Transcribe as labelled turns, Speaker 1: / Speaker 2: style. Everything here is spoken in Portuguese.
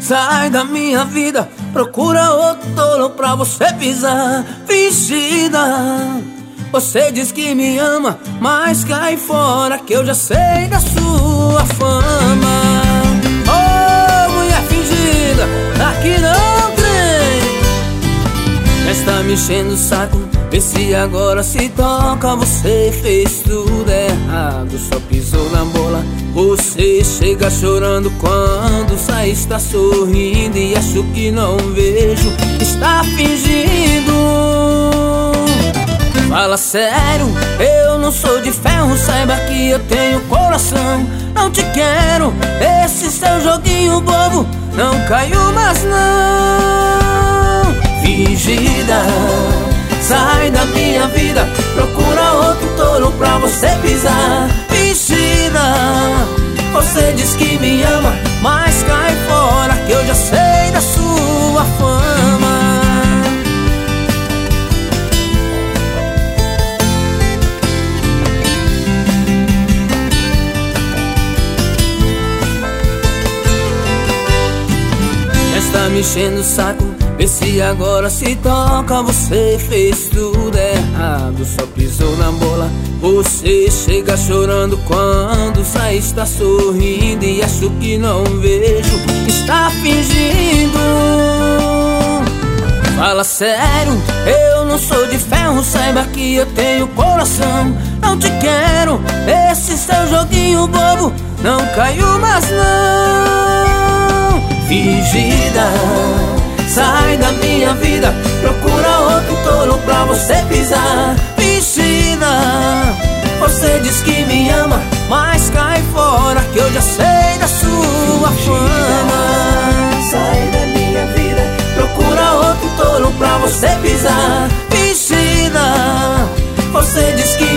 Speaker 1: sai da minha vida, procura outro tolo pra você pisar. Fingida, você diz que me ama, mas cai fora que eu já sei da sua fama. Oh, mulher fingida, aqui não tem. Já está me enchendo o saco, vê se agora se toca. Você fez tudo errado, só pisou na bola. Você chega chorando quando sai, está sorrindo e acho que não vejo, está fingindo. Fala sério, eu não sou de ferro, saiba que eu tenho coração. Não te quero, esse seu joguinho bobo não caiu mais não. Fingida, sai da minha vida, procura outro touro pra você pisar. Fingida, você diz que me ama, mas cai fora que eu já sei da sua fama. Está me enchendo o saco, vê se agora se toca. Você fez tudo errado, só pisou na bola. Você chega chorando quando sai, está sorrindo e acho que não vejo, está fingindo. Fala sério, eu não sou de ferro, saiba que eu tenho coração. Não te quero, esse seu joguinho bobo não caiu mais não. Fingida, sai da minha vida, procura outro touro pra você pisar. Fingida, você diz que me ama, mas cai fora que eu já sei da sua fama. Sai da minha vida, procura outro touro pra você pisar. Fingida, você diz que